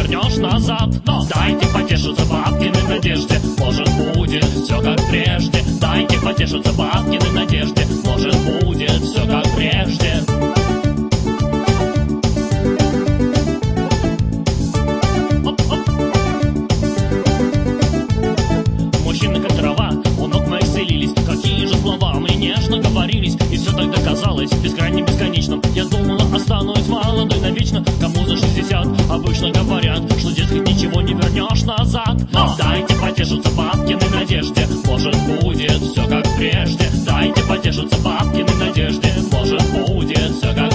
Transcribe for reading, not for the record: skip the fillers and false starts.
вернешь назад. Но дайте потешиться бабкиной надежде, может будет все как прежде. Дайте потешиться бабкиной надежде, может будет все как прежде. Мужчины как трава, у ног моих селились. Какие же слова мы нежно говорились. И все тогда казалось бескрайне бесконечным. Я думала, останусь молодой навечно. Кому за 60 обычно говорят, что дескать ничего не вернешь назад. Но дайте потешиться бабкиной надежде, может будет все как прежде. Дайте потешиться бабкиной надежде, может будет все как